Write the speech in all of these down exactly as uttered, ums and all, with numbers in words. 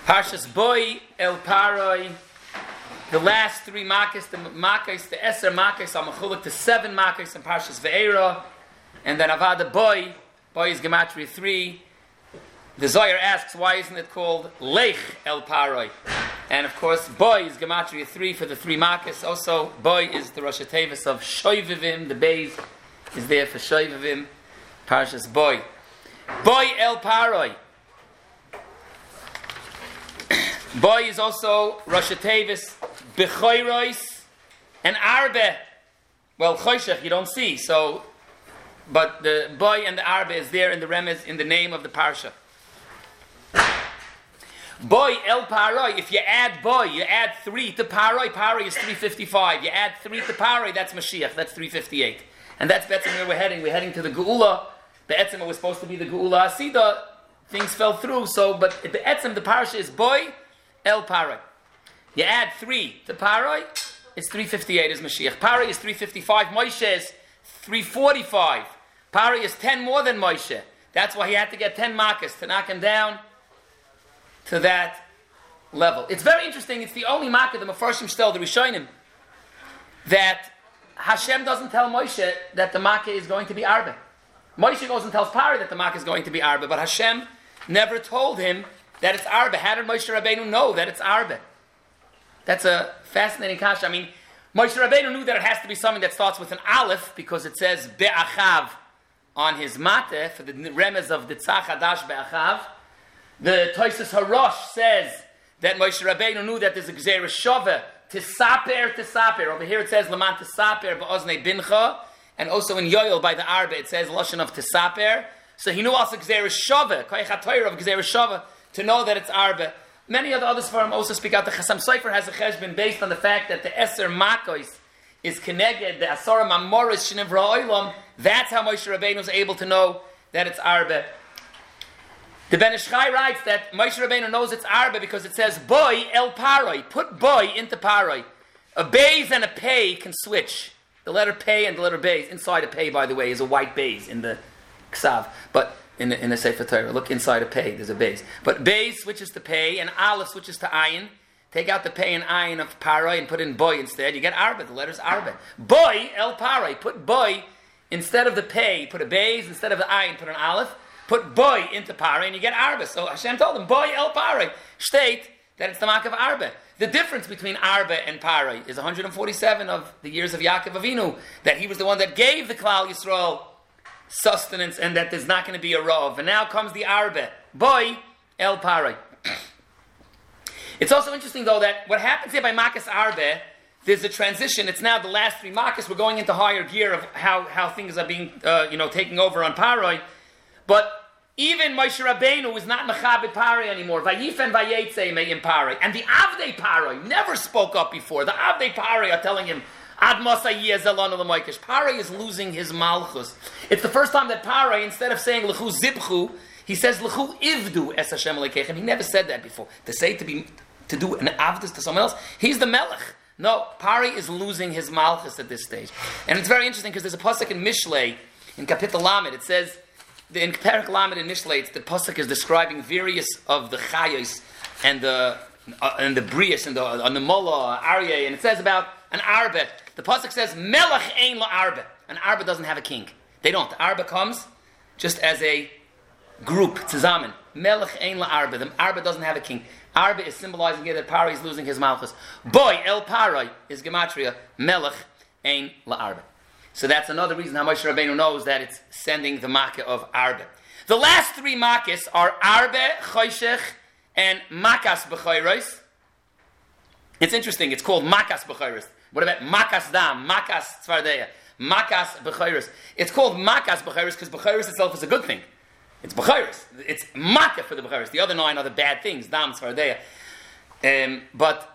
Parshas Boy El Paroi. The last three makkos, the makkos, the Eser makkos, are mechulek to seven makkos in Parshas Ve'era, and then Avada Boy. Boy is gematria three. The Zohar asks, why isn't it called Lech El Paroi? And of course, Boy is gematria three for the three makkos. Also, Boy is the Rosh Tevis of Shoivivim. The Beis is there for Shoivivim. Parshas Boy. Boy El Paroi. Boy is also Rosh Tevis, Bechoirois, and Arbe. Well, Choshech you don't see, so, but the Boy and the Arbe is there in the remez in the name of the Parsha. Boy El Paroi, if you add Boy, you add three to Paroi, Paroi is three fifty-five. You add three to Paroi, that's Mashiach, that's three fifty-eight. And that's Be'etzim where we're heading. We're heading to the Geula. Be'etzim was supposed to be the Geula Asida. Things fell through, so, but Be'etzim, the Parsha is Boy El Paroi. You add three to Paroi, it's three fifty-eight is Mashiach. Paroi is three fifty-five, Moshe is three forty-five. Paroi is ten more than Moshe. That's why he had to get ten makkos to knock him down to that level. It's very interesting, it's the only makkah, the Mefarshim Shtel, the Rishonim, that Hashem doesn't tell Moshe that the makkah is going to be Arbe. Moshe goes and tells Paroi that the makkah is going to be Arbe, but Hashem never told him that it's Arbe. How did Moshe Rabbeinu know that it's Arbe? That's a fascinating kasha. I mean, Moshe Rabbeinu knew that it has to be something that starts with an Aleph, because it says Be'achav on his mateh, for the remez of the Tzach Hadash Be'achav. The Toisus Harosh says that Moshe Rabbeinu knew that there's a Gzeira Shaveh, Tisaper, Tisaper. Over here it says Laman Tisaper Ba'oznei Bincha, and also in Yoel by the Arbe it says Lashon of Tisaper. So he knew also Gzeira Shaveh, Koyach HaTorah of Gzeira Shaveh, to know that it's Arbe. Many of the others for him also speak out. The Chasam Sofer has a cheshbon based on the fact that the Eser Makos is connected, the Asara Mamoris Shenivra Oilam. That's how Moshe Rabbeinu was able to know that it's Arbe. The Ben Ish Chai writes that Moshe Rabbeinu knows it's Arbe because it says Boy El Paroi. Put Boy into Paroi. A Beis and a Pei can switch. The letter Pei and the letter Beis. Inside a Pei, by the way, is a white Beis in the Ksav. But in the, in the Sefer Torah, look inside a Pei, there's a Beis. But Beis switches to Pei and Aleph switches to Ayin. Take out the Pei and Ayin of Paroi and put in Boy instead. You get Arbe, the letter's Arbe. Boy El Paroi. Put Boy instead of the Pei. Put a Beis instead of the Ayin. Put an Aleph. Put Boy into Paroi and you get Arbe. So Hashem told him, Boy El Paroi. State that it's the mark of Arbe. The difference between Arbe and Paroi is one hundred forty-seven of the years of Yaakov Avinu, that he was the one that gave the Klal Yisrael sustenance and that there's not going to be a Rav. And now comes the Arbe. Boy El Paroi. It's also interesting though that what happens here by Makas Arbe, there's a transition. It's now the last three Makas. We're going into higher gear of how, how things are being, uh, you know, taking over on Paroi. But even Moshe Rabbeinu is not Mechabed Paroi anymore. Vayifen Vayetze Me'im Paroi. And the Avdei Paroi never spoke up before. The Avdei Paroi are telling him, Ad Masa Yeh Zelanu L'Moikesh. Paroi is losing his Malchus. It's the first time that Paroi, instead of saying L'chu Zibchu, he says L'chu Ivdu Es Hashem Lekechem. He never said that before. To say to be to do an Avdus to someone else, he's the Melech. No, Paroi is losing his Malchus at this stage. And it's very interesting because there's a pasuk in Mishlei, in Kapitel Lamed, it says, in Perek Lamed in Mishlei, it's the pasuk is describing various of the Chayos and the uh, and the Brias and the uh, the Mola, Aryeh, and it says about an Arbe. The pasuk says Melech ein la Arbe. An Arbe doesn't have a king. They don't. The Arbe comes just as a group, tzamen. Melech ein la Arbe. The Arbe doesn't have a king. Arbe is symbolizing here that Paroi is losing his malchus. Boy El Paroi is gematria Melech ein la Arbe. So that's another reason how Moshe Rabbeinu knows that it's sending the makkah of Arbe. The last three makkahs are Arbe, Choshech, and Makas B'choros. It's interesting. It's called Makas B'choros. What about Makas Dam, Makas Tzvardeya, Makas B'choros? It's called Makas B'choros because B'choros itself is a good thing. It's B'choros. It's Makkah for the B'choros. The other nine are the bad things, Dam, Tzvardeya. Um, but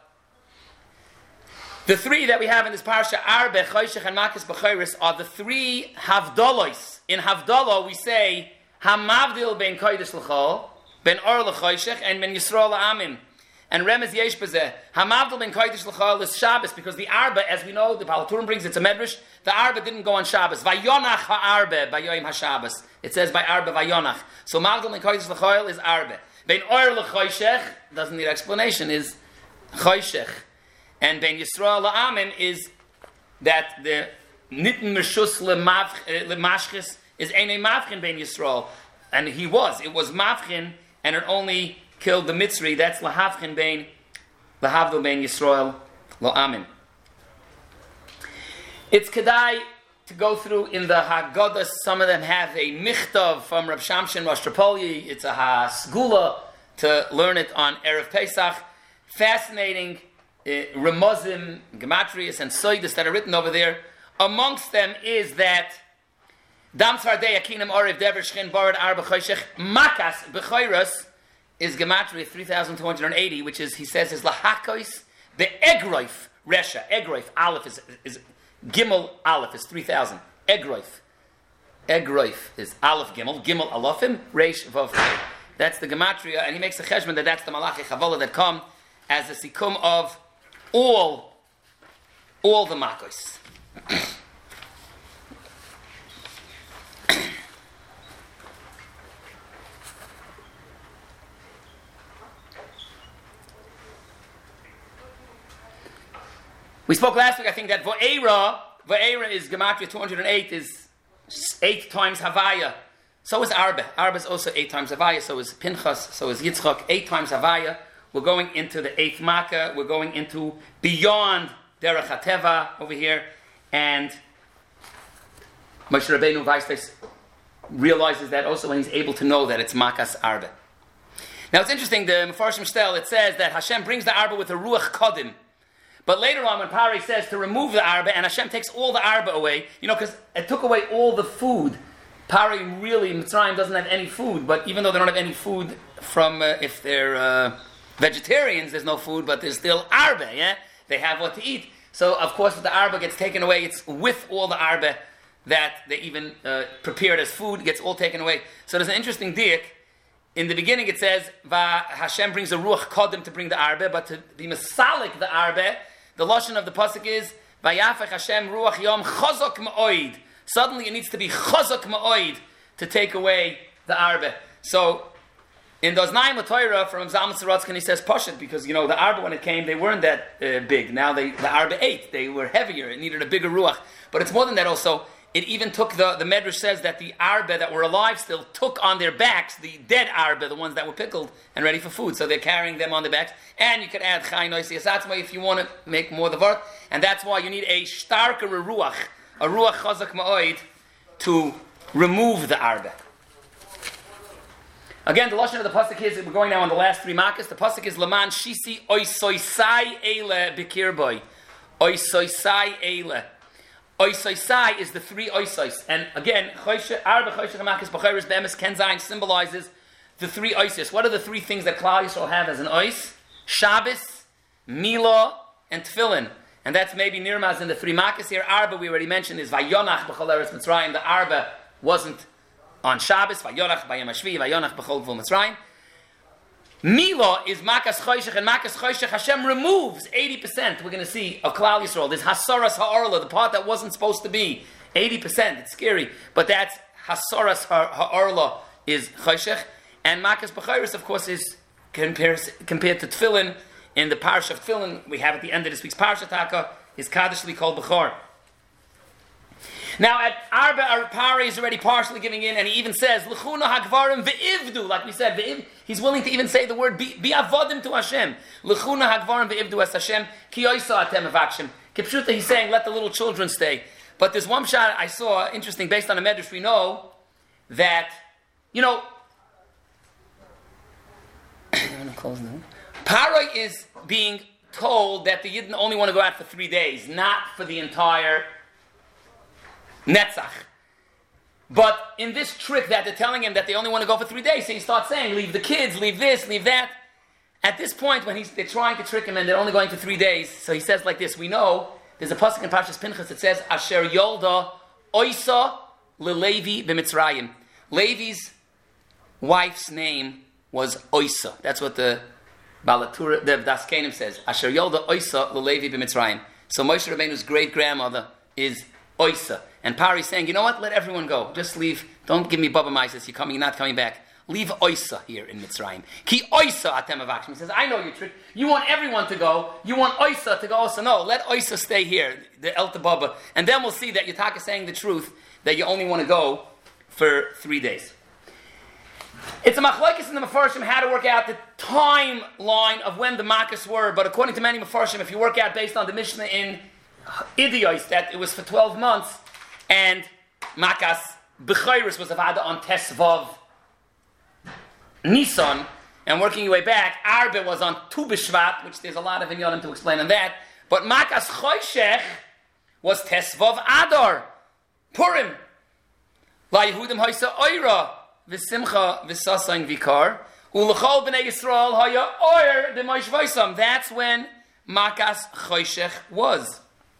the three that we have in this parsha, Arbe, Choshech, and Makas B'choros, are the three Havdalos. In Havdalah we say Hamavdil ben Kodesh L'chol, ben Or L'choshech, and ben Yisrael L'Amim. And Remez Yesh B'zeh. Hamavdil ben Kodesh L'chol is Shabbos, because the Arbe, as we know, the Baal Turim brings, it's a medrash, the Arbe didn't go on Shabbos. Vayonach ha'arbe, Bayoim ha'Shabbos. It says by Arbe Vayonach. So Mavdil ben Kodesh L'chol is Arbe. Ben Oyer lechoshech doesn't need explanation. Is choshech, and Ben Yisrael la'amim is that the nitten meshus lemashchis is einay mavchin Ben Yisrael, and he was. It was mavchin, and it only killed the Mitzri. That's lahavchin Ben lahavdil Ben Yisrael la'amim. It's kedai to go through in the Haggadah. Some of them have a michtav from Rav Shamshin Rosh Tripoli. It's a hasgula to learn it on Erev Pesach. Fascinating uh, remozim, gematrias, and soidas that are written over there. Amongst them is that Dam Tzvardei Akinam Orev Dever Shchin Borad Arba Choshech Makas B'choiros is gematria three thousand two hundred eighty, which is, he says, is Lahakois Be'egroif Resha. Egroif, Aleph is... is Gimel Aleph is three thousand. Egroif. Egroif is Aleph Gimel. Gimel Alofim. Reish Vav. That's the Gematria. And he makes a cheshbon that that's the Malachi Chavala that come as the Sikum of all, all the Makos. We spoke last week, I think, that Vo'era, Vo'era is Gematria two hundred eight, is eight times Havaya. So is Arba. Arba is also eight times Havaya. So is Pinchas. So is Yitzchak. Eight times Havaya. We're going into the eighth Makkah. We're going into beyond Derech HaTeva over here. And Moshe Rabbeinu Weistes realizes that also when he's able to know that it's Makas Arba. Now it's interesting, the Mefarshim Shtel, it says that Hashem brings the Arba with a Ruach Kodim. But later on, when Pari says to remove the arba, and Hashem takes all the arba away, you know, because it took away all the food. Pari really, Mitzrayim doesn't have any food, but even though they don't have any food from, uh, if they're uh, vegetarians, there's no food, but there's still arba, yeah? They have what to eat. So, of course, if the arba gets taken away, it's with all the arba that they even uh, prepared as food, gets all taken away. So there's an interesting diak. In the beginning it says, Va Hashem brings a ruach kodim to bring the arba, but to be masalik the arba, the lashon of the pasuk is Vayafech Hashem ruach yom chazak ma'oid. Suddenly it needs to be chazak ma'oid to take away the arba. So in those nine Torah from Zalman Sorotzkin he says pashut, because you know the arba when it came they weren't that uh, big. Now they the arba ate, they were heavier. It needed a bigger ruach. But it's more than that also. It even took the, the Medrash says that the arba that were alive still took on their backs the dead arba, the ones that were pickled and ready for food. So they're carrying them on their backs. And you could add chay noisi asatzma if you want to make more the vart. And that's why you need a starker ruach, a ruach chazak ma'oid, to remove the arba. Again, the lashon of the pasuk is, we're going now on the last three makas. The pasuk is Laman Shisi Oisoisai Eile Bikirboy. Oisoisai Eile. Oisoisai is the three oisos. And again, Arba Choshech Makas B'chayris Be'emes Kenzayin symbolizes the three oisos. What are the three things that Klal Yisrael have as an ois? Shabbos, Milah, and Tefillin. And that's maybe Nirmaz in the three makas here. Arba, we already mentioned, is Vayonach B'chol Eretz Mitzrayim. The Arba wasn't on Shabbos. Vayonach B'yom HaShvi, Vayonach B'chol Gvul Mitzrayim. Milah is Makas Choshech, and Makas Choshech Hashem removes eighty percent, we're going to see, of Klal Yisrael. There's Hasaras Ha'orla, the part that wasn't supposed to be. eighty percent, it's scary. But that's Hasaras Ha'orla is Choshech. And Makas B'chayris, of course, is compared, compared to Tefillin. In the Parsha of Tefillin, we have at the end of this week's Parsha Taka, is Kaddish Li Kol B'chor. Now at Arba, Pari is already partially giving in, and he even says, L'chuna hagvarim ve'ivdu, like we said, ve'iv, he's willing to even say the word, be, be avodim to Hashem. L'chuna hagvarim ve'ivdu as Hashem, ki yoisa atem avakshim. Kipshuta, he's saying, let the little children stay. But there's one shot I saw, interesting, based on a medrash, we know that, you know, Pari is being told that the Yidden only want to go out for three days, not for the entire Netzach. But in this trick that they're telling him that they only want to go for three days, so he starts saying, leave the kids, leave this, leave that. At this point, when he's, they're trying to trick him and they're only going for three days, so he says like this, we know, there's a pasuk in Parshas Pinchas that says, Asher Yolda Oisa LeLevi b'Mitzrayim. Levi's wife's name was Oisa. That's what the Balatura, the Daskenim says. Asher Yolda Oisa LeLevi b'Mitzrayim. So Moshe Rabbeinu's great-grandmother is Oisa. And Pari's saying, you know what? Let everyone go. Just leave. Don't give me Baba Mises. You're coming, you're not coming back. leave Oisa here in Mitzrayim. Ki Oisa atem avakshim. He says, I know your trick. You want everyone to go. You want Oisa to go also. No, let Oisa stay here, the El Tababa. And then we'll see that Yitzhak is saying the truth, that you only want to go for three days. It's a machlokes in the Mefarshim how to work out the timeline of when the Makkos were, but according to many Mefarshim, if you work out based on the Mishnah in Idiyos, that it was for twelve months, and Makas B'chayris was avada on Tesvav Nisan, and working your way back, Arbe was on Tu B'Shvat, which there's a lot of inyanim to explain on that, but Makas Choshech was Tesvav Adar, Purim. La Yehudim Haisa Oira, V'Simcha V'Sasain Vikar, U'Lechol B'nei Yisrael Haya Oir B'Moish Vaisam. That's when Makas Choshech was.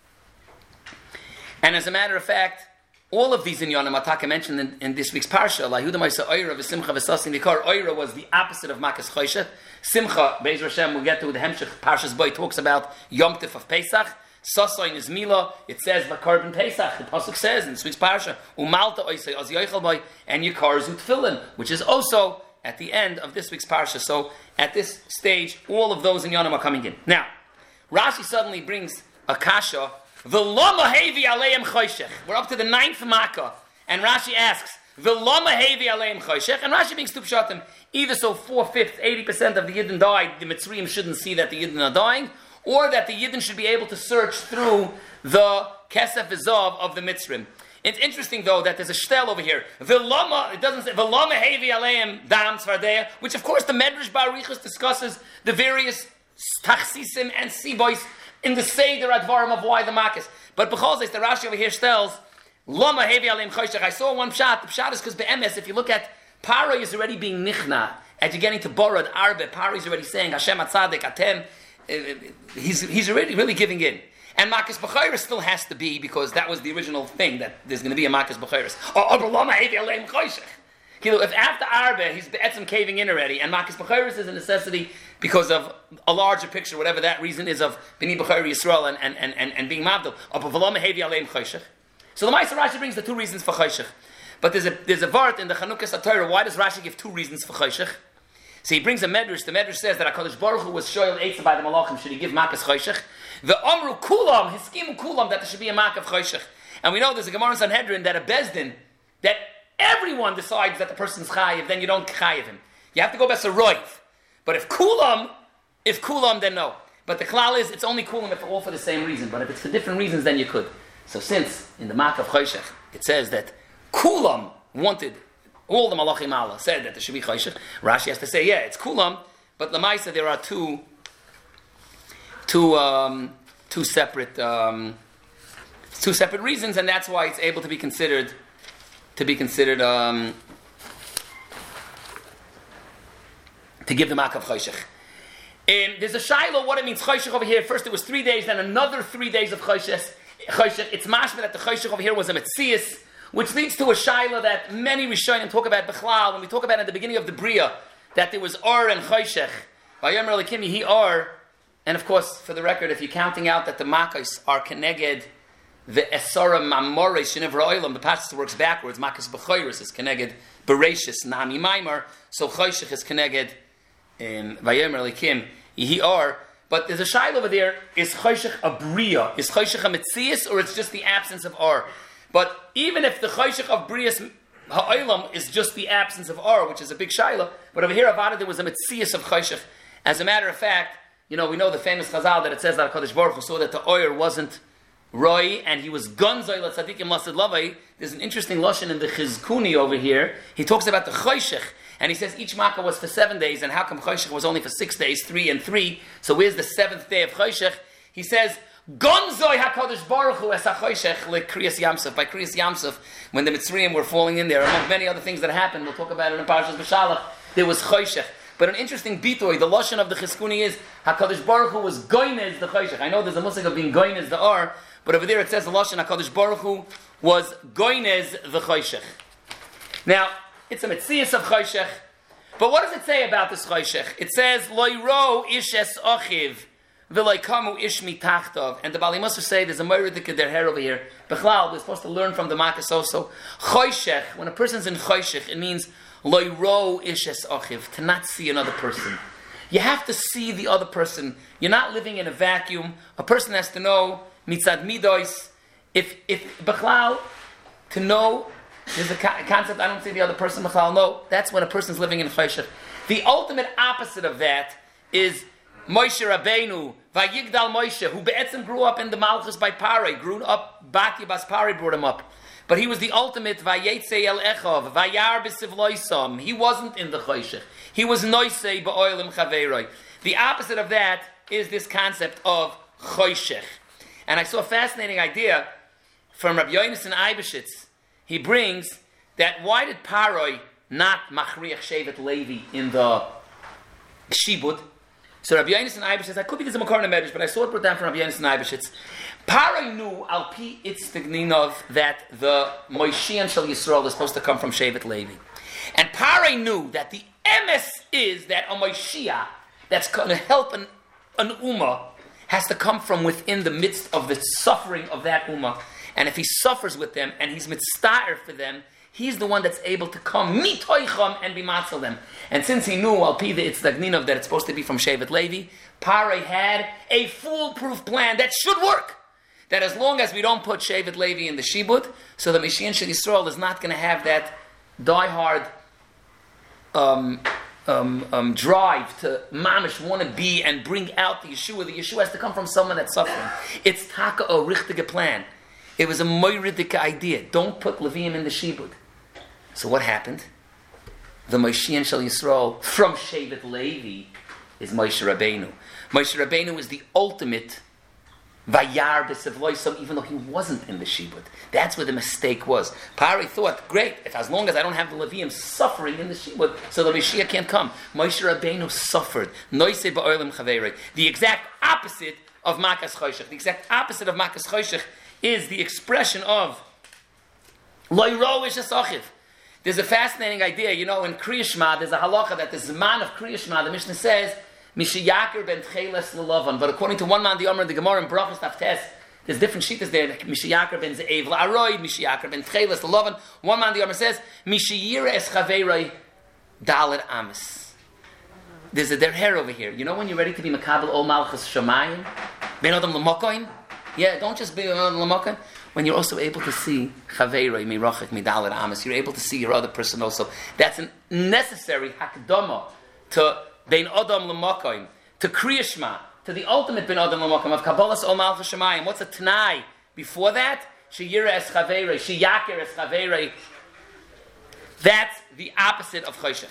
And as a matter of fact, all of these inyanim Ataka mentioned in, in this week's parsha, La Yehudim Haisa Oira V'Simcha V'Sasain Vikar. Oira was the opposite of Makas Choshech. Simcha, Be'ez Hashem, we'll get to the Hemshech Parshas Boy talks about Yom Tif of Pesach. Sasain is Mila. It says Vakarben Pesach. The pasuk says in this week's parsha, Umalta Oisei Az Yochel Boy, and Yikar Zut Tefillin, which is also at the end of this week's parsha. So at this stage, all of those in Yonim are coming in. Now, Rashi suddenly brings a kasha. V'lama hevi aleim choshech. We're up to the ninth makkah, and Rashi asks, V'lama hevi aleim choshech, and Rashi brings two pshatim. Either so four fifths, eighty percent of the Yidden died. The Mitzrayim shouldn't see that the Yidden are dying. Or that the Yidden should be able to search through the Kesef V'Zav of the Mitzrayim. It's interesting, though, that there's a shtel over here. V'lama, it doesn't say, V'lama hevi aleim dam tzvardeya, which, of course, the Medrash Barichas discusses the various tachsisim and sibois in the Seder Advarim of why the Makkos. But because the Rashi over here shtels, Lama hevi aleim choshech. I saw one pshat. The pshat is because be'emes, if you look at, Paro is already being nichna. As you're getting to Borod, Arbe, Paro is already saying, Hashem atzadik, atem. He's, he's already really giving in. And Makas B'chayris still has to be, because that was the original thing, that there's going to be a Makas B'chayris. If after Arbe, he's be'etzim caving in already, and Makas B'chayris is a necessity because of a larger picture, whatever that reason is of B'ni B'chayri Yisrael and, and, and, and, and being Mavdil. So the Ma'aser Rashi brings the two reasons for Choshech. But there's a, there's a vart in the Chanukas HaTorah. Why does Rashi give two reasons for Choshech? So he brings a medrash. The medrash says that HaKadosh Baruch Hu was shoyel eitzah by the Malachim. Should he give Makas Choshech? The Amru Kulam, his scheme Kulam, that there should be a Mak of Choshech. And we know there's a Gemara in Sanhedrin that a Bezdin, that everyone decides that the person's chayiv, then you don't chayiv him. You have to go by Saroiv. But if Kulam, if Kulam, then no. But the klal is, it's only Kulam if all for the same reason. But if it's for different reasons, then you could. So since in the Mak of Choshech, it says that Kulam wanted, all the Malachim Allah said that there should be Choshech, Rashi has to say, yeah, it's Kulam, but Lamaisa there are two, two, um, two separate, um, two separate reasons, and that's why it's able to be considered, to be considered, um, to give the Mak of Choshech. Um, there's a Shiloh, what it means Choshech over here. First it was three days, then another three days of Choshech. Choshech. It's mashma that the Choshech over here was a Metzias, which leads to a Shiloh that many Rishonim talk about Bechlal, when we talk about at the beginning of the Bria, that there was Or and Choshech. Vayomer Elokim Yehi Or, and of course, for the record, if you're counting out that the Makkos are Keneged, the Esora Mamores Shenevra Oilam, the passage works backwards, Makkos B'choyris is Keneged, Bereshis Nami Maimar, so Choshech is Keneged, in Vayomer Elokim Yehi Or. But there's a Shiloh over there, is Choshech a Bria? Is Choshech a Metzias, or it's just the absence of Or? But even if the Choshech of Brias Ha'olam is just the absence of Or, which is a big Shiloh, but over here, Avada, there was a Metzias of Choshech. As a matter of fact, you know, we know the famous Chazal that it says that HaKadosh Baruch Hu saw that the Or wasn't Roy, and he was Gonzoy L'Tzadikim Lasid Lavai. There's an interesting Lashon in the Chizkuni over here. He talks about the Choshech, and he says each Makkah was for seven days, and how come Choshech was only for six days, three and three? So where's the seventh day of Choshech? He says, Gonzoy HaKadosh Baruch Hu es HaChoshech le Kriyas Yamsuf. By Kriyas Yamsuf, when the Mitzrayim were falling in there, among many other things that happened, we'll talk about it in Parashas B'Shalach, there was Choshech. But an interesting bitoy, the Lashon of the Chizkuni is, HaKadosh Baruch Hu was Goynez the Choshech. I know there's a musik of being Goynez the Or, but over there it says the Lashon HaKadosh Baruch Hu was Goynez the Choshech. Now, it's a Metzias of Choshech, but what does it say about this Choshech? It says, Loiro ishes ochiv, v'loikamu ishmi tachtov. And the Bali Musar say there's a moiridik der hair over here. Bechlal, we're supposed to learn from the Makas also. Choshech, when a person's in choshech, it means loiro ishes achiv, to not see another person. You have to see the other person. You're not living in a vacuum. A person has to know mitzad midos. If if bechlal, to know. There's a concept, I don't see the other person, no. That's when a person's living in choshech. The ultimate opposite of that is Moshe Rabbeinu, Vayigdal Moshe, who be'etzim grew up in the Malchus by Parei, grew up, Bati Bas Parei brought him up. But he was the ultimate, Vayetze El Echov, Vayar B'Sivloisam. He wasn't in the choshech. He was Noisei Ba'oilim Chaveiroi. The opposite of that is this concept of choshech. And I saw a fascinating idea from Rabbi Yonasan Eibeshitz. He brings that why did Paroi not Machriach Shevet Levi in the Shibud? So Rabbi Yonasan Eibeshitz, I could be there's a Makar Medrash, but I saw it brought down from Rabbi Yonasan Eibeshitz. Paroi knew al pi itztigninov that the Moshiach Shel Yisrael is supposed to come from Shevet Levi, and Paroi knew that the emes is that a Moshiach that's going to help an an ummah has to come from within the midst of the suffering of that ummah. And if he suffers with them and he's mitzta'er for them, he's the one that's able to come mitoicham and be matzal them. And since he knew al pi the itzdigninov that it's supposed to be from Shevet Levi, Paroi had a foolproof plan that should work. That as long as we don't put Shevet Levi in the Shibud, so the Mashiach Shel Yisrael is not going to have that diehard um, um, um, drive to mamish want to be and bring out the Yeshua. The Yeshua has to come from someone that's suffering. It's taka a richtige plan. It was a moiridike idea. Don't put Leviim in the Shibud. So what happened? The Mashiach Shel Yisrael from Shevet Levi is Moshe Rabbeinu. Moshe Rabbeinu is the ultimate Vayar b'Sivloisam, even though he wasn't in the Shibud. That's where the mistake was. Paroi thought, great, if as long as I don't have the Leviim suffering in the Shibud, so the Mashiach can't come. Moshe Rabbeinu suffered. Noisei ba'olim chaveirei. The exact opposite of Makas Choshech. The exact opposite of Makas Choshech is the expression of Loiro Ish Asachiv. There's a fascinating idea, you know, in Kriya Shema, there's a halacha that the Zman of Kriya Shema, the Mishnah says, Mishiyaker ben Tcheles Lelavan. But according to one man, the Omer, the Gemara, and Brachos Taftes, there's different shittas there. Mishiyaker ben Ze'ev La'aroi, Mishiyaker ben Tcheles Lelavan. One man, the Omer says, Mishiyira es Chaveiroi Dalet Amis. There's a derher over here. You know when you're ready to be Makabel Ol Malchus Shamayim? Ben Adam L'mokoin? Yeah, don't just be Ben Adam L'mokoin. When you're also able to see Chaveiroi Mirachik Midalet Amis, you're able to see your other person also. That's a necessary hakdama to Bein Adam L'Makoim, to Kriya Shema, to the ultimate Bein Adam L'Makoim of Kabbalas Ol Malchus Shamayim. What's a Tanai before that? Sheyira es Chaveiroi, Sheyaker es Chaveiroi. That's the opposite of Choshech.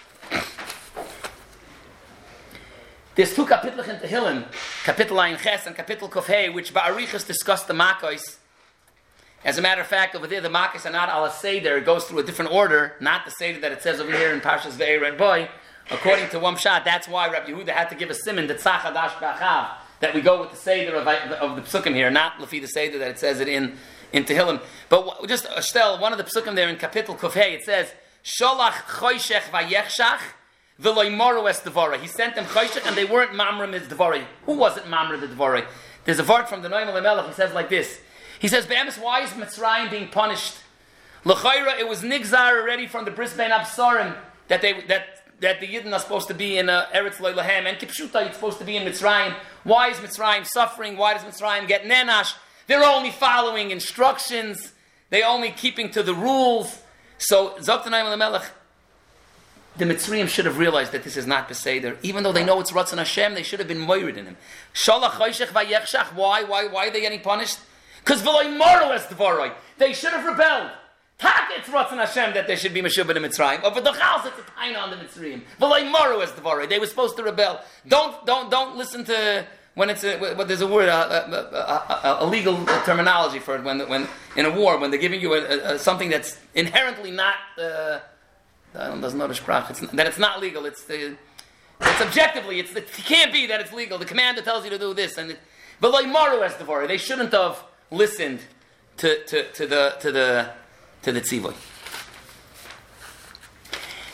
There's two kapitlich in Tehillim, Kapitel Ayin Ches and Kapitel Kuf Hey, which Ba'arichas discuss the Makos. As a matter of fact, over there the Makos are not ala Seder. It goes through a different order, not the Seder that it says over here in Parshas Ve'er and Boy. According to one shot, that's why Rabbi Yehuda had to give a siman, the Tzach Hadash B'Achav, that we go with the Seder of, of the Psukim here, not Lefi the Seder that it says it in, in Tehillim. But just a shtel, one of the Psukim there in Kapitel Kuf Hey, it says, Sholach Choshech Vayechshach V'loi Moru es Devora. He sent them Choshech and they weren't Mamrim es Devora. Who wasn't Mamrim the Devora? There's a word from the Noam Elimelech, he says like this. He says, Be'emes, why is Mitzrayim being punished? L'chayra, it was Nigzar already from the Brisbane Absarim that they, that that the Yidden are supposed to be in uh, Eretz Loilahem, and Kipshuta it's supposed to be in Mitzrayim. Why is Mitzrayim suffering? Why does Mitzrayim get Nenash? They're only following instructions. They're only keeping to the rules. So, Zoktanayim Lamelech, the Mitzrayim should have realized that this is not Beseder. Even though they know it's Ratzon Hashem, they should have been moirid in him. Sholach Choshech Vayechshach, why? Why? Why are they getting punished? Because V'loi Moru es Dvoroi. They should have rebelled. Tak, it's Ratzon Hashem that they should be Meshubah in Mitzrayim. Or for the Chals, it's a taina on the Mitzrayim. V'loi Moru es Dvoroi. They were supposed to rebel. Don't, don't, don't listen to when it's a, well, there's a word, a, a, a, a legal terminology for it. When, when in a war, when they're giving you a, a, a, something that's inherently not, uh, I don't know the sprach. It's that it's not legal. It's the, it's objectively. It's the, it can't be that it's legal. The commander tells you to do this, and V'loi Moru es Dvoroi. They shouldn't have listened to, to, to the to the to the tzivoy.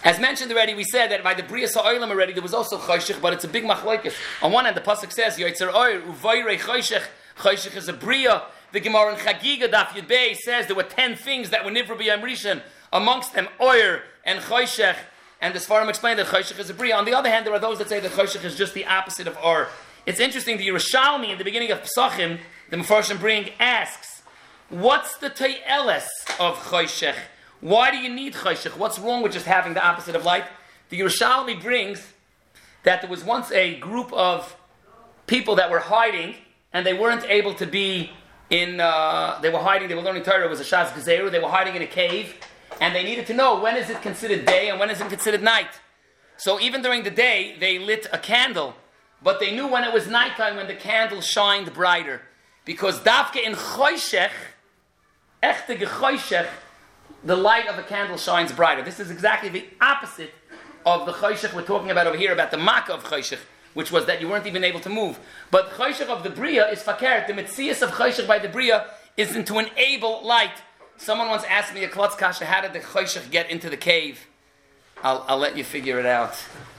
As mentioned already, we said that by the Bria Sa'olam already, there was also Choshech, but it's a big machlokes. On one hand, the Pasuk says, Yoitzer Oyer, Uvayrei Choshech, Choshech is a Bria. The Gemara in Chagiga, Daf Yud Bey, says there were ten things that were Nivra B'Yam Rishon, amongst them Oyer and Choshech, and the Sfarim explained that Choshech is a Bria. On the other hand, there are those that say that Choshech is just the opposite of Or. It's interesting, the Yerushalmi, in the beginning of Pesachim, the Mefarshim bring, asks, what's the Te'eles of Choshech? Why do you need Choshech? What's wrong with just having the opposite of light? The Yerushalmi brings that there was once a group of people that were hiding, and they weren't able to be in, uh, they were hiding, they were learning Torah, it was a Shas Gezeru, they were hiding in a cave, and they needed to know when is it considered day and when is it considered night. So even during the day, they lit a candle, but they knew when it was nighttime when the candle shined brighter. Because Dafke in Choshech, Echte Gechoshech, the light of a candle shines brighter. This is exactly the opposite of the Choshech we're talking about over here, about the Makkah of Choshech, which was that you weren't even able to move. But Choshech of the Bria is fakert. The Metzias of Choshech by the Bria is to enable light. Someone once asked me a klotz kasha, how did the Choshech get into the cave? I'll, I'll let you figure it out.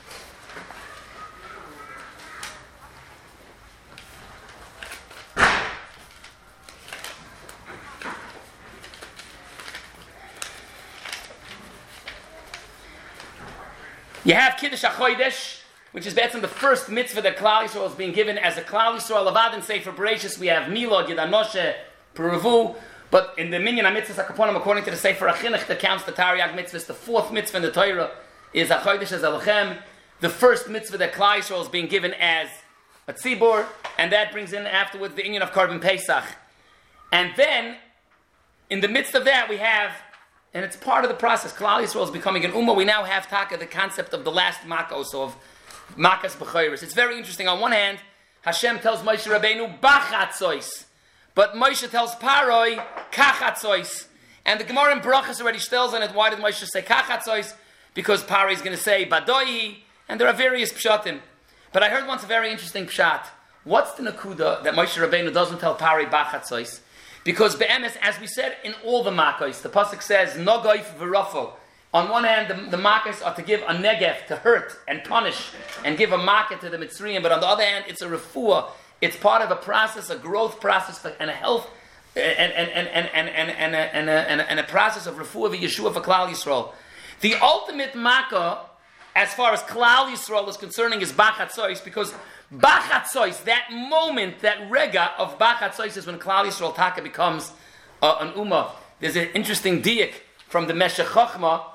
You have Kiddush HaChodesh, which is better the first mitzvah that Klal Yisrael is being given as a Klal Yisrael Avad in Sefer Bereshis. We have Milod, Yidanoshe, Peruvu, but in the Minyan HaMitzvahs HaKaponim, according to the Sefer HaChinuch that counts the Taryag mitzvahs, the fourth mitzvah in the Torah is HaChodesh as Elochem, the first mitzvah that Klal Yisrael is being given as a Tzibor, and that brings in afterwards the Inyan of Korban Pesach. And then, in the midst of that, we have, and it's part of the process, Klal Yisrael is becoming an Ummah. We now have Taka, the concept of the last Makos, of Makas B'chayris. It's very interesting. On one hand, Hashem tells Moshe Rabbeinu, Bachatzois. But Moshe tells Paroi, Kachatzois. And the Gemara in Brachas already tells on it. Why did Moshe say Kachatzois? Because Paroi is going to say Badoi, and there are various pshatim. But I heard once a very interesting pshat. What's the Nakuda that Moshe Rabbeinu doesn't tell Paroi Bachatzois? Because Be'emes, as we said in all the Makkos, the Pasuk says, Nogoif v'rafo. On one hand, the, the Makkos are to give a negev, to hurt and punish, and give a makkah to the Mitzrayim. But on the other hand, it's a refuah. It's part of a process, a growth process, and a health, and, and, and, and, and, and, and, a, and, a, and, a, and a process of refuah v'yeshua for Klal Yisrael. The ultimate makkah, as far as Klal Yisrael is concerning, is Bachatzois, because Bachatzois, that moment, that rega of Bachatzois is when Klal Yisrael Taka becomes uh, an Ummah. There's an interesting diak from the Meshech Chochmah.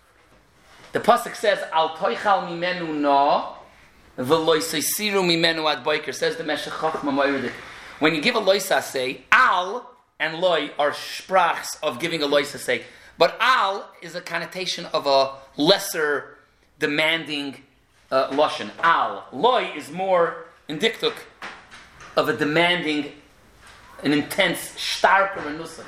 The Pasuk says, Al toichal mimenu na, v'loi seisiru mimenu ad boiker, says the Meshech Chochmah Moiridik. When you give a loisa say, Al and Loi are sprachs of giving a loisa say. But Al is a connotation of a lesser demanding Uh, Lashon, Al. Loi is more indictuk of a demanding, an intense, starker nusach.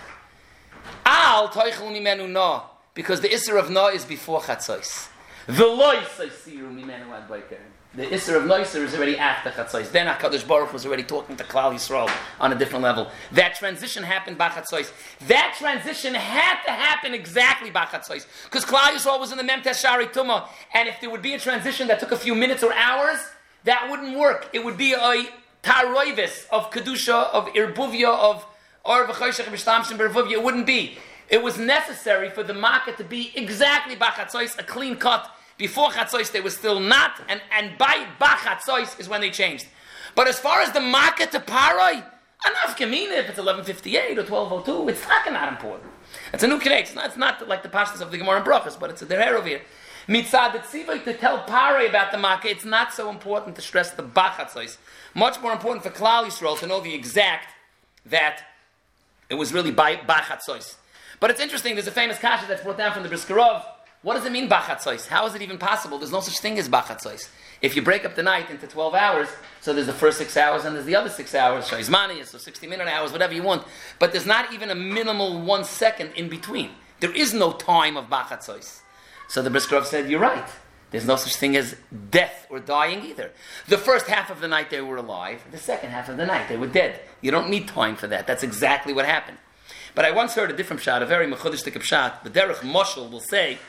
Al toichel mimenu na, because the Isser of na is before Chatzos. The Loi seisiru mimenu ad boiker. The Isser of Noiser is already after Chatzos. Then HaKadosh Baruch was already talking to Klal Yisrael on a different level. That transition happened by Chatzos. That transition had to happen exactly by Chatzos. Because Klal Yisrael was in the Memtes Shari Tumah. And if there would be a transition that took a few minutes or hours, that wouldn't work. It would be a taroivis of Kedusha, of Irbuvia, of Or V'choshech B'shtamshin B'Rvuvia. It wouldn't be. It was necessary for the Makkah to be exactly by Chatzos, a clean cut. Before Chatzos, they were still not, and, and by Bachatzois is when they changed. But as far as the Makkah to Paroi, enough Kamina, if it's eleven fifty-eight or twelve oh two, it's not, not important. It's a new Kedek. It's not, it's not like the pashtas of the Gemara and Brachas, but it's a der over here. Mitzad the Tzivay, to tell Paroi about the Makkah, it's not so important to stress the Bachatzois. Much more important for Klal Yisrael to know the exact that it was really by Bachatzois. But it's interesting, there's a famous kasha that's brought down from the Briskerov. What does it mean, Bachatzois? How is it even possible? There's no such thing as Bachatzois. If you break up the night into twelve hours, so there's the first six hours and there's the other six hours, Shaizmani, so sixty minute hours, whatever you want. But there's not even a minimal one second in between. There is no time of Bachatzois. So the Briskerov said, you're right. There's no such thing as death or dying either. The first half of the night they were alive. The second half of the night they were dead. You don't need time for that. That's exactly what happened. But I once heard a different pshat, a very mechudish pshat. The Derech Moshel will say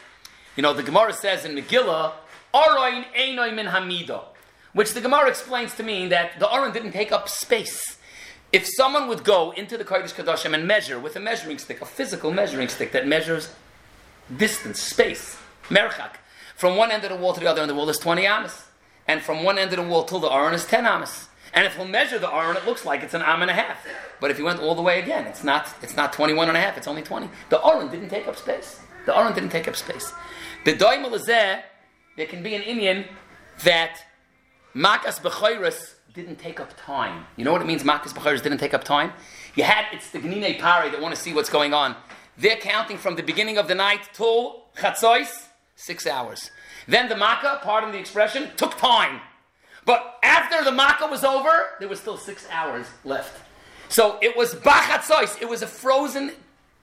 You know, the Gemara says in Megillah, Aroin Einoi Min Hamida, which the Gemara explains to mean that the Aron didn't take up space. If someone would go into the Kodesh Kodashim and measure with a measuring stick, a physical measuring stick that measures distance, space, merchak, from one end of the wall to the other end of the wall is twenty amas. And from one end of the wall till the Aron is ten amas. And if we'll measure the Aron, it looks like it's an am and a half. But if you went all the way again, it's not it's not twenty-one and a half, it's only twenty. The Aron didn't take up space. The Aron didn't take up space. The Daimel is there, there can be an Indian that Makas B'chayris didn't take up time. You know what it means, Makas B'chayris didn't take up time? You had, it's the Gnine Pari that want to see what's going on. They're counting from the beginning of the night till Chatzois, six hours. Then the Makkah, pardon the expression, took time. But after the Makkah was over, there was still six hours left. So it was B'chatzois, it was a frozen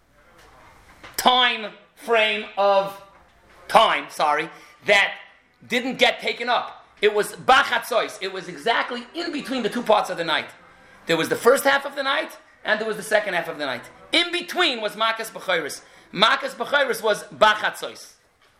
time frame of time, sorry, that didn't get taken up. It was B'chatzois. It was exactly in between the two parts of the night. There was the first half of the night, and there was the second half of the night. In between was Makas B'chayris. Makas B'chayris was B'chatzois.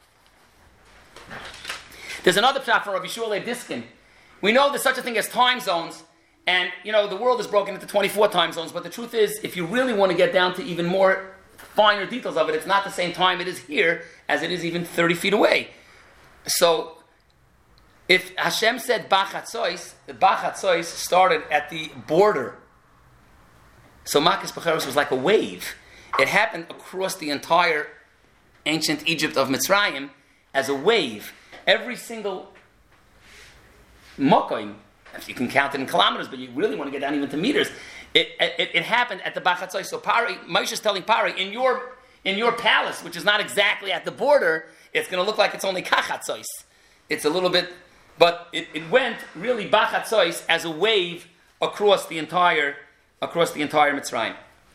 There's another pshat from Rabbi Shmuel Diskin. We know there's such a thing as time zones, and, you know, the world is broken into twenty-four time zones, but the truth is, if you really want to get down to even more finer details of it, it's not the same time it is here as it is even thirty feet away. So, if Hashem said B'chatzois, the B'chatzois started at the border. So Makas B'chayris was like a wave. It happened across the entire ancient Egypt of Mitzrayim as a wave. Every single Mokoim, if you can count it in kilometers, but you really want to get down even to meters, it, it, it happened at the B'chatzois. So Pari, Moshe is telling Pari, in your, in your palace, which is not exactly at the border, it's going to look like it's only Kachatzois. It's a little bit... But it, it went really B'chatzois as a wave across the entire across the entire Mitzrayim.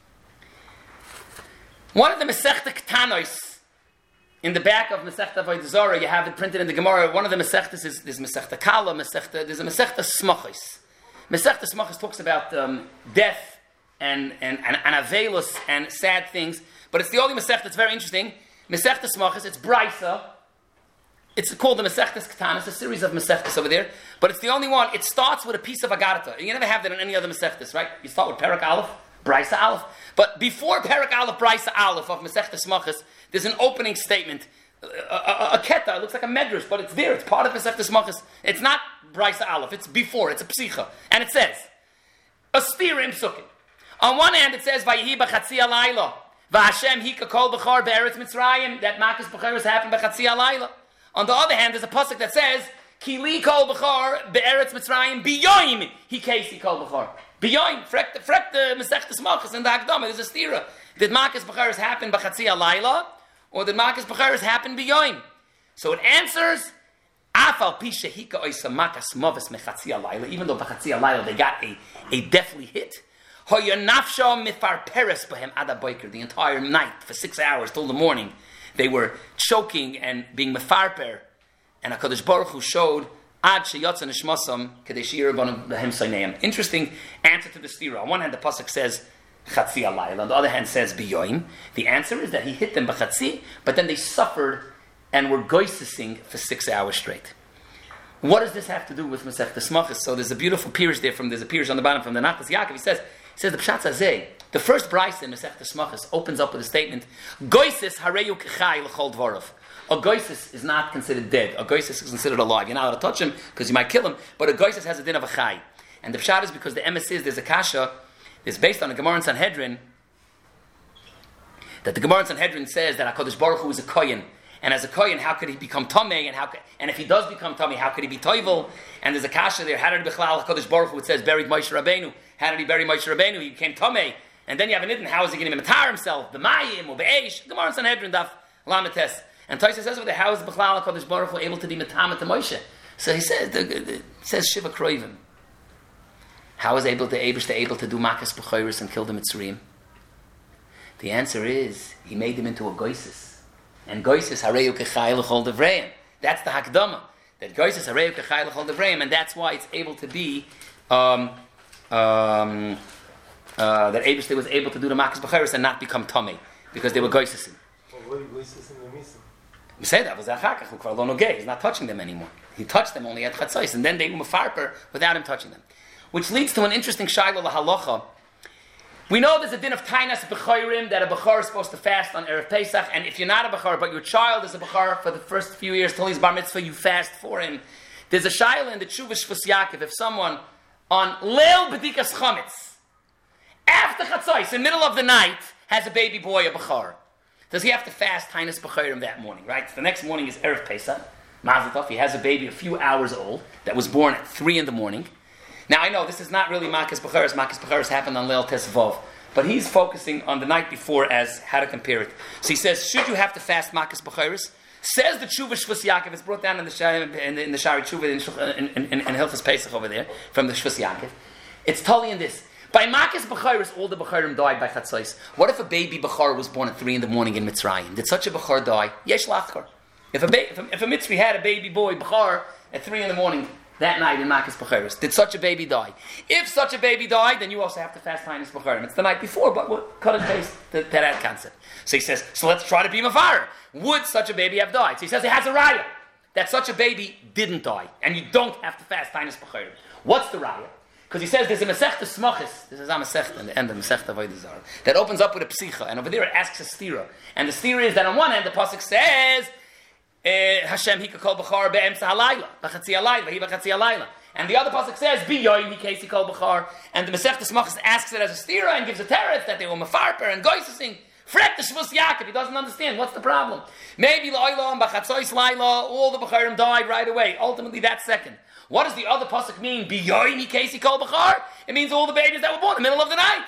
One of the Masechta Ketanos in the back of Masechta Avodah Zarah, you have it printed in the Gemara. One of the Masechtas is there's Masechta Kala, Masechta. There's a Masechta Smachos. Masechta Smachos talks about um, death and and and, and avelus and sad things. But it's the only Masechta that's very interesting. Masechta Smachos. It's Brisa. It's called the Masechtas Ketanos, a series of Masechtas over there, but it's the only one. It starts with a piece of Agartha. You never have that in any other Masechtas, right? You start with Perak Aleph, Brisa Aleph. But before Perak Aleph, Brisa Aleph of Masechtas Machas, there's an opening statement. A, a, a keta, it looks like a medrash, but it's there. It's part of Masechtas Machas. It's not Brisa Aleph. It's before. It's a psicha. And it says, a steer in Psukim. On one hand, it says, Vayehi b'chatzi alayla, v'Hashem hika kol b'char be'eretz Mitzrayim, that Makas B'chayris happened b'chatzi alayla. On the other hand, there's a pasuk that says, Ki li kol b'char be'eretz Mitzrayim biyoim hi kesi kol b'char. Biyoim, frek the Masechtas Machas in the Hakdama, there's a stira. Did Makas B'chayris happen b'chatzi alayla, or did Makas B'chayris happen biyoim? So it answers, Afal pi shehika oisa Makas Mavis mechatzi alayla, even though b'chatzi alayla they got a, a deathly hit. Hoya nafsha mifar peres b'hem ada boiker, the entire night, for six hours till the morning. They were choking and being mefarper, and HaKadosh Baruch Hu showed ad sheyatza nishmasam kadesh yirabanu b'hem sayneim. Interesting answer to the stira. On one hand, the pasuk says chatzi alayla. On the other hand, says biyoim. The answer is that he hit them b'chatzi, but then they suffered and were goisesing for six hours straight. What does this have to do with Masechtas Machas? So there's a beautiful pirush there. From there's a pirush on the bottom from the Nachas Yaakov. He says. He says the Pshat Zazeh, the first brayso in Masechtas Machas opens up with a statement, Goises hareyu k'chai l'chol dvarav. A goises is not considered dead. A goises is considered alive. You're not allowed to touch him because you might kill him, but a goises has a din of a chai. And the Pshat is because the emes is, there's a kasha, it's based on a Gemara in Sanhedrin, that the Gemara in Sanhedrin says that HaKadosh Baruch Hu is a kohen. And as a kohen, how could he become tamei? And how could, and if he does become tamei, how could he be toivel? And there's a kasha there. How did Bichlal HaKadosh Baruch Hu, it says, buried Moshe Rabbeinu. How did he bury Moshe Rabbeinu? He became tamei. And then you have an idin. How is he going to matar himself? B'mayim or b'eish? Gemara in Sanhedrin daf lamites. And Taisa says over there, how is Bichlal HaKadosh Baruch Hu able to be matam to Moshe? So he says, the, the, it says shiva kroivim. How is able to Abish to able to do makas b'chayris and kill the Mitzrayim? The answer is he made them into a goisis. And goises hareyu kechai l'chol devreim. That's the hakdama. That goises hareyu kechai l'chol devreim, and that's why it's able to be um, um, uh, that Eibishter was able to do the makas b'chayris and not become tummy because they were goises. Well, what are goises in the misa? We say that was achakach ukvar lo nogay. He's not touching them anymore. He touched them only at chatzos, and then they were mefarper without him touching them, which leads to an interesting shaila lahalacha. We know there's a din of tainas b'chorim that a bechor is supposed to fast on erev Pesach, and if you're not a bechor but your child is a bechor for the first few years till he's bar mitzvah, you fast for him. There's a shaila in the Tshuva Shvus Yaakov if someone on leil b'dikas chametz after chatzos in middle of the night has a baby boy, a bechor. Does he have to fast tainas b'chorim that morning? Right. So the next morning is erev Pesach. Mazel tov. He has a baby a few hours old that was born at three in the morning. Now, I know this is not really Makas Becharis. Makas Becharis happened on Leil Tesvav. But he's focusing on the night before as how to compare it. So he says, should you have to fast Makas Becharis? Says the Tshuva Shvus Yaakov. It's brought down in the, in the, in the Shari Tshuva in, in, in, in Hilchos Pesach over there, from the Shvus Yaakov. It's totally in this. By Makas Becharis, all the Becharim died by Chatzos. What if a baby Bechar was born at three in the morning in Mitzrayim? Did such a Bechar die? Yesh Lachkar. If a, ba- if a, if a Mitzri had a baby boy, Bechar, at three in the morning, that night in Makas Becharis, did such a baby die? If such a baby died, then you also have to fast Tainis Becharim. It's the night before, but we'll cut and paste to that concept. So he says, so let's try to be Mafar. Would such a baby have died? So he says, it has a raya that such a baby didn't die, and you don't have to fast Tainis Becharim. What's the raya? Because he says there's a Masechta Smachis, this is a Masechta in the end of Masechta Avodah Zarah, that opens up with a psicha, and over there it asks a stira. And the stira is that on one hand, the pasuk says, Uh, Hashem he kol b'char be'emsa halayla, b'chatzi halayla, he b'chatzi halayla. And the other pasuk says, B'yoyim he kesi kol b'char. And the Masechta Smachis asks it as a stira and gives a teretz that they were mefarper and goysesing. Fret the Shvus Yaakov, he doesn't understand. What's the problem? Maybe l'oila and b'chatzois layla, all the b'charim died right away. Ultimately, that's second. What does the other pasuk mean? B'yoyim he kesi kol b'char? It means all the babies that were born in the middle of the night.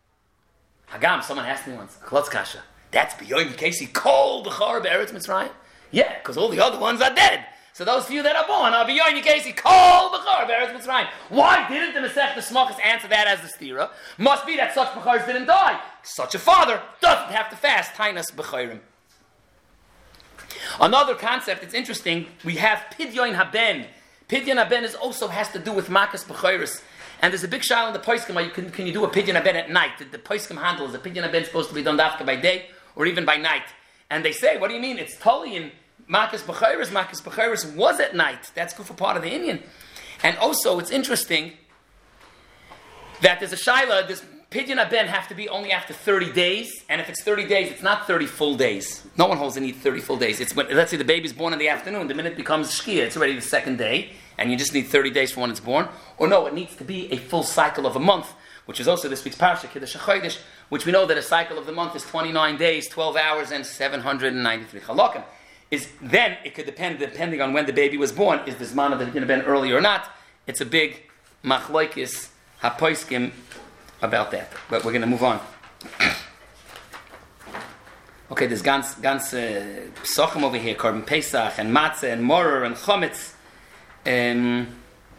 Hagam, someone asked me once, Klotz Kasha, that's B'yoyim he kesi kol b'char be'eretz Mitzrayim? Yeah, because all the other ones are dead. So those few that are born are b'yoyim yikesi kol b'char be'eretz Mitzrayim. Why didn't the Masechta Smachis answer that as the stira? Must be that such b'chars didn't die. Such a father doesn't have to fast tainas b'charim. Another concept, it's interesting, we have pidyon haben. Pidyon haben is also has to do with makas b'charis. And there's a big shayla in the Poskim, you can, can you do a pidyon haben at night? The, the Poskim handle, is the pidyon haben supposed to be done dafka by day or even by night? And they say, what do you mean? It's totally in Makas B'chairis. Makas B'chairis was at night. That's good for part of the Indian. And also, it's interesting that there's a shaila, this pidyon haben have to be only after thirty days. And if it's thirty days, it's not thirty full days. No one holds the need thirty full days. It's when, let's say the baby's born in the afternoon. The minute it becomes shkia, it's already the second day. And you just need thirty days from when it's born. Or no, it needs to be a full cycle of a month, which is also this week's parsha, Kiddush HaChodesh, which we know that a cycle of the month is twenty-nine days, twelve hours, and seven hundred ninety-three chalakim. Is then it could depend, depending on when the baby was born, is the zman of the pidyon haben early or not? It's a big machloikis hapoiskim about that. But we're going to move on. Okay, there's gans gans uh, psochim over here, korban pesach and matzah and morer and chometz. Um,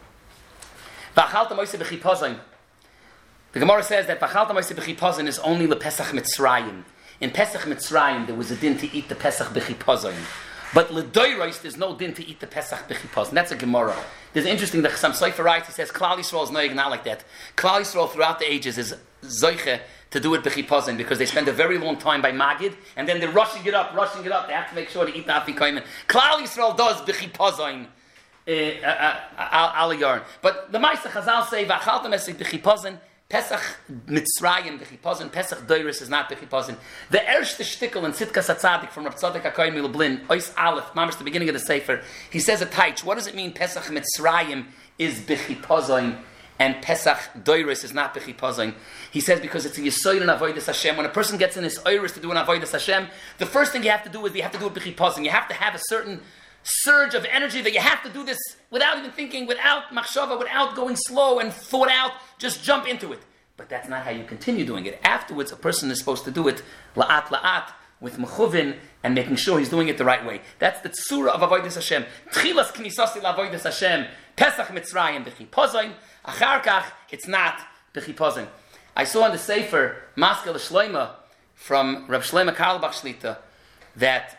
The Gemara says that V'achalta Moshe b'chipazon is only lePesach Mitzrayim. In Pesach Mitzrayim, there was a din to eat the Pesach b'chipazon. But l'doiros, there's no din to eat the Pesach b'chipazon. That's a Gemara. There's interesting that some Sefer writes, he says, Klal Yisrael is not, not like that. Klal Yisrael throughout the ages is zoiche to do it b'chipazon because they spend a very long time by Magid, and then they're rushing it up, rushing it up. They have to make sure to eat the afikoymen. Klal Yisrael does b'chipazon. Uh, uh, uh, al yarn. But the Ma'aseh Chazal say, V'achalta Moshe b'chipazon, Pesach Mitzrayim b'chipazon, Pesach Doiris is not b'chipazon. The Ershte Shtickle in Tzidkas HaTzadik from Rav Tzadok HaKohen Milublin, Ois Aleph, Mamash, the beginning of the Sefer, he says a taich. What does it mean Pesach Mitzrayim is b'chipazon and Pesach Doiris is not b'chipazon? He says because it's a Yisoid and Avodas Hashem. When a person gets in his Oiris to do an Avodas Hashem, the first thing you have to do is you have to do it b'chipazon. You have to have a certain surge of energy that you have to do this without even thinking, without machshava, without going slow and thought out, just jump into it. But that's not how you continue doing it. Afterwards, a person is supposed to do it la'at la'at, with mechuvin, and making sure he's doing it the right way. That's the tzura of Avodas Hashem. Tchilas knisasi la'avodas Hashem, Pesach Mitzrayim b'chipazon, achar kach, it's not b'chipazon. I saw in the Sefer, Maskel Shloima, from Reb Shlomo Karlbach Shlita, that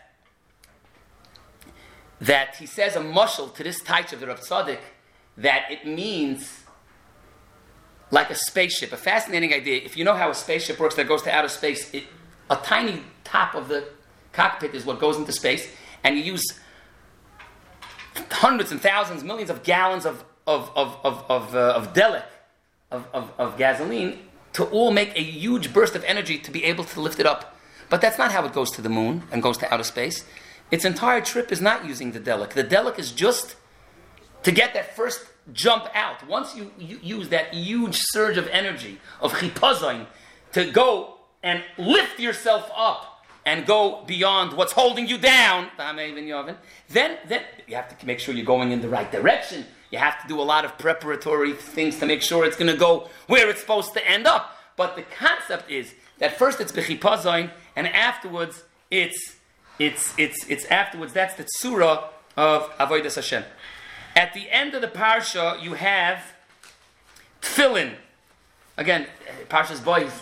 that he says a mushal to this taich of the Rav Tzaddik, that it means like a spaceship. A fascinating idea. If you know how a spaceship works that goes to outer space, it, a tiny top of the cockpit is what goes into space, and you use hundreds and thousands, millions of gallons of of of of of, uh, of delic, of, of of gasoline, to all make a huge burst of energy to be able to lift it up. But that's not how it goes to the moon and goes to outer space. Its entire trip is not using the delic. The delic is just to get that first jump out. Once you, you use that huge surge of energy, of chipazon, to go and lift yourself up and go beyond what's holding you down, then, then you have to make sure you're going in the right direction. You have to do a lot of preparatory things to make sure it's going to go where it's supposed to end up. But the concept is that first it's b'chipazon, and afterwards it's it's it's it's afterwards. That's the tzura of avodas Hashem. At the end of the parsha, you have tefillin. Again, Parshas Boy,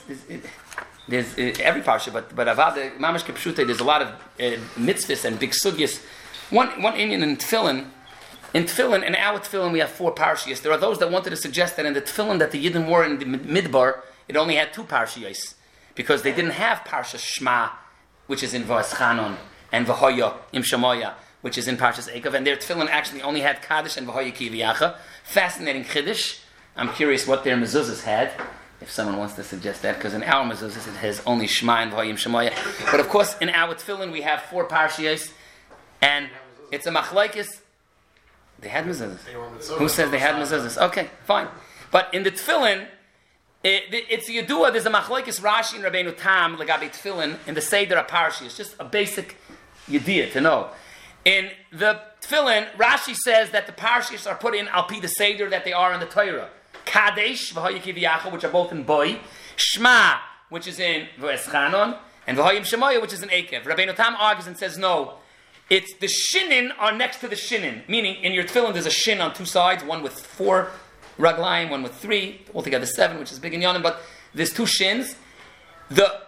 there's uh, every parsha, but but Avad Mamash Kepshute, there's a lot of uh, mitzvahs and big sugyas. One one Indian in tefillin. In tefillin, in our tefillin, we have four parshiyos. There are those that wanted to suggest that in the tefillin that the Yidden wore in the Midbar, it only had two parshiyos, because they didn't have Parshas Shema, which is in V'aschanon, and V'hoya Im Shemoya, which is in Parshas Eikav, and their tefillin actually only had Kaddish and V'hoya Ki V'yacha. Fascinating Chiddush. I'm curious what their mezuzahs had, if someone wants to suggest that, because in our mezuzahs it has only Shema and V'hoya Im Shemoya. But of course, in our tefillin we have four parshiyos, and it's a machlaikis. They had mezuzahs. Who says they had mezuzahs? Okay, fine. But in the tefillin, it, it's Yedua, there's a machlokes Rashi and Rabbeinu Tam, legabe tefillin, in the Seder HaParshi. It's just a basic yediyah to know. In the tefillin, Rashi says that the parshiyos are put in al pi the Seder that they are in the Torah. Kadesh, v'hoya ki v'yacha, which are both in Boy. Shema, which is in V'eschanon. And v'hoyim shemoya, which is in Eikev. Rabbeinu Tam argues and says, no, it's the shinin are next to the shinin. Meaning, in your tefillin, there's a shin on two sides, one with four raglayim, one with three, altogether seven, which is big in Yonim, but there's two shins. The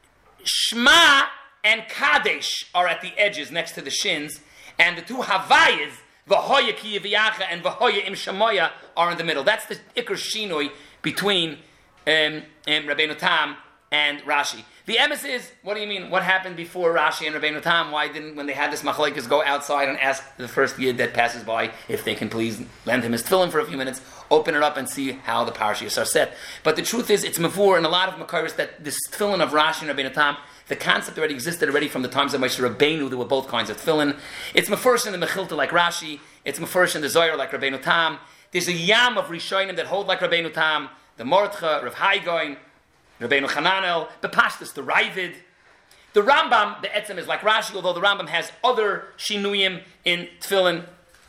Shema and Kadesh are at the edges next to the shins, and the two Havayas, V'hoya ki v'yacha and V'hoya im shemoya, are in the middle. That's the Iker Shinoi between um, um, Rabbeinu Tam and Rashi. The emes is, what do you mean? What happened before Rashi and Rabbeinu Tam? Why didn't, when they had this machlokes, go outside and ask the first yid that passes by if they can please lend him his tefillin for a few minutes, open it up and see how the parshiyos are set? But the truth is, it's mavur in a lot of makaris that this tefillin of Rashi and Rabbeinu Tam, the concept already existed already from the times of Moshe Rabbeinu. There were both kinds of tefillin. It's mafurish in the Mechilta like Rashi. It's mafurish in the Zohar like Rabbeinu Tam. There's a yam of Rishonim that hold like Rabbeinu Tam. The Mordcha, Rav Haigoin, Rabbeinu Chananel, the Pashtus, the Ravid. The Rambam, the Etzem, is like Rashi, although the Rambam has other shinuyim in tefillin.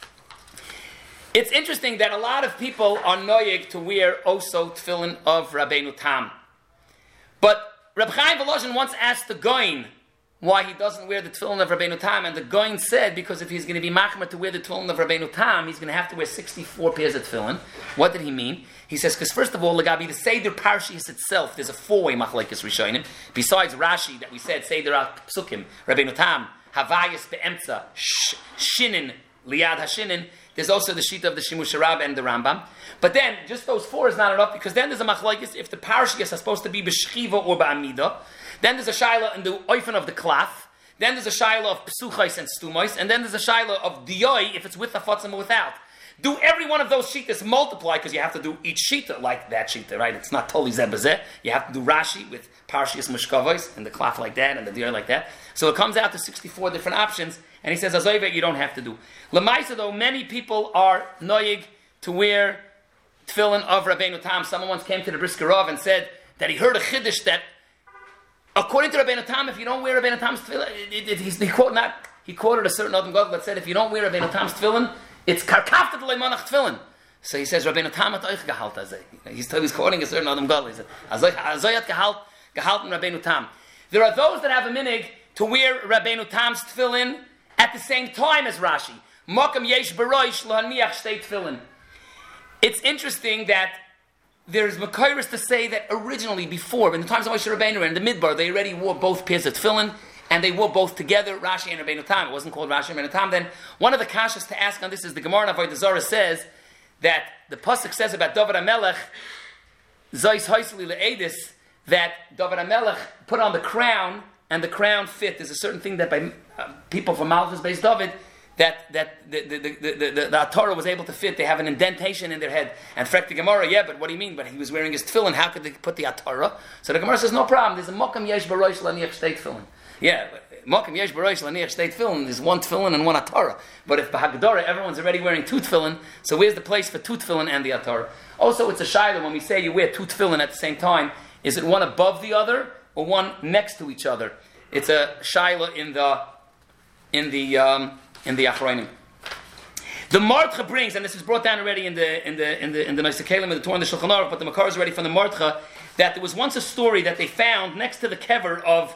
It's interesting that a lot of people are noyeg to wear also tefillin of Rabbeinu Tam. But Reb Chaim Volozhin once asked the Goin why he doesn't wear the tefillin of Rabbeinu Tam, and the Goin said because if he's going to be machmer to wear the tefillin of Rabbeinu Tam, he's going to have to wear sixty-four pairs of tefillin. What did he mean? He says, because first of all, Lagabi, the Seder Parshiyos itself, there's a four-way machlokes Rishonim. Besides Rashi, that we said, Seder HaPsukim, Rabbeinu Tam, Havayas Be'emtza, Shinin, Liad HaShinin, there's also the Shita of the Shimush Rab and the Rambam. But then, just those four is not enough, because then there's a machlokes, if the Parshiyos are supposed to be B'shchiva or Ba'amida, then there's a Shaila in the Oifen of the Klaf, then there's a Shaila of Psuchais and Stumais, and then there's a Shaila of Diyoi, if it's with the Fatzim or without. Do every one of those shitas multiply, because you have to do each shita like that shita, right? It's not totally zebazeh. You have to do Rashi with Parshiyos Mushkavos and the Klaf like that and the Diyar like that. So it comes out to sixty-four different options. And he says, Azoivet, you don't have to do. Lamaisa, though, many people are noyig to wear tefillin of Rabbeinu Tam. Someone once came to the Brisker Rav and said that he heard a chiddush that, according to Rabbeinu Tam, if you don't wear Rabbeinu Tam's tefillin, it, it, he, quote, not, he quoted a certain Adam God that said, if you don't wear Rabbeinu Tam's tefillin, it's karkafta d'leimanach tefillin. So he says, Rabbeinu Tam hat euch gehalt azay. He's, he's quoting a certain Adam God. He said, Azoy hat gehalt, gehalten Rabbeinu Tam. There are those that have a minig to wear Rabbeinu Tam's tefillin at the same time as Rashi. Mokam yesh baroish lohaniach shtei tefillin. It's interesting that there's Makairis to say that originally, before, in the times of Moshe Rabbeinu and the Midbar, they already wore both pairs of tefillin, and they wore both together, Rashi and Rabbeinu Tam. It wasn't called Rashi and Rabbeinu Tam then. One of the kashas to ask on this is the Gemara in Avodah Zarah says that the pasuk says about David HaMelech, Zois Hoisli Le'edis, that David HaMelech put on the crown and the crown fit. There's a certain thing that by uh, people from Malchus Beis David, that that the the, the, the, the, the Torah was able to fit. They have an indentation in their head. And Frek the Gemara, yeah, but what do you mean? But he was wearing his tefillin. How could they put the Torah? So the Gemara says, no problem. There's a Mokam Yesh Barosh Laniach Shtei Tefillin. Yeah, Mokam Yesh Barosh Laniach Shtei Tefillin. There's one tefillin and one Torah. But if Bahagdara, everyone's already wearing two tefillin, so where's the place for two tefillin and the Torah? Also, it's a shayla when we say you wear two tefillin at the same time. Is it one above the other or one next to each other? It's a shayla in the in the um, in the Achronim. The Martcha brings, and this is brought down already in the in the in the in the Nosei Kelim and the Torah and the Shulchan Aruch, but the Makar is already from the Martcha, that there was once a story that they found next to the kever of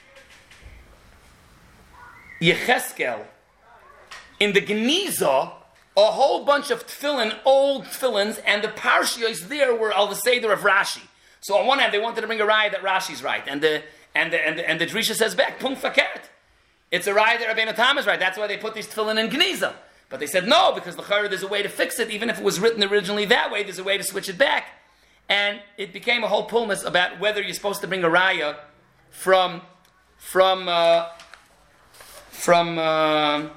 Yecheskel in the Geniza, a whole bunch of tefillin, old tefillins, and the parshiyos there were al the seder of Rashi. So on one hand, they wanted to bring a raya that Rashi's right, and the and the and the, and the Drisha says back, Pung Fakert. It's a raya that Rabbeinu Tam is right. That's why they put these tefillin in Geniza. But they said no, because the Chayra, there's a way to fix it. Even if it was written originally that way, there's a way to switch it back. And it became a whole pulmus about whether you're supposed to bring a raya from from uh, from uh,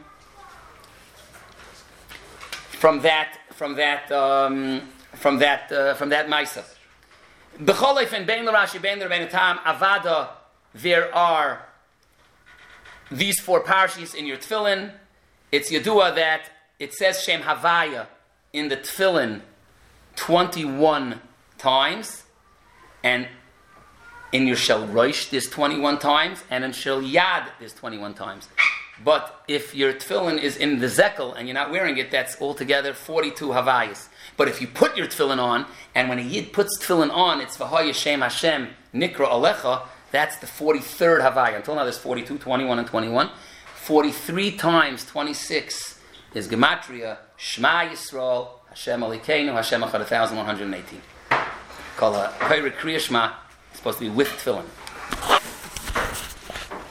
from that from that um, from that uh, from that Maisa. B'choleif and Bein l'Rashi, Bein l'Rebbeinu Tam, Avada, there are these four parshas in your tefillin. It's Yadua that it says Shem Havaya in the tefillin twenty-one times, and in your Shel Rosh there's twenty-one times, and in Shel Yad there's twenty-one times. But if your tefillin is in the zekel and you're not wearing it, that's altogether forty-two Havayas. But if you put your tefillin on, and when a Yid puts tefillin on, it's V'hoya Shem Hashem Nikra Alecha, that's the forty-third Havaya. Until now there's forty-two, twenty-one, and twenty-one. forty-three times twenty-six is Gematria, Shema Yisrael, Hashem Alikeinu, Hashem Echad one thousand one hundred eighteen. Called a Peirik Kriya Shema, it's supposed to be with tefillin.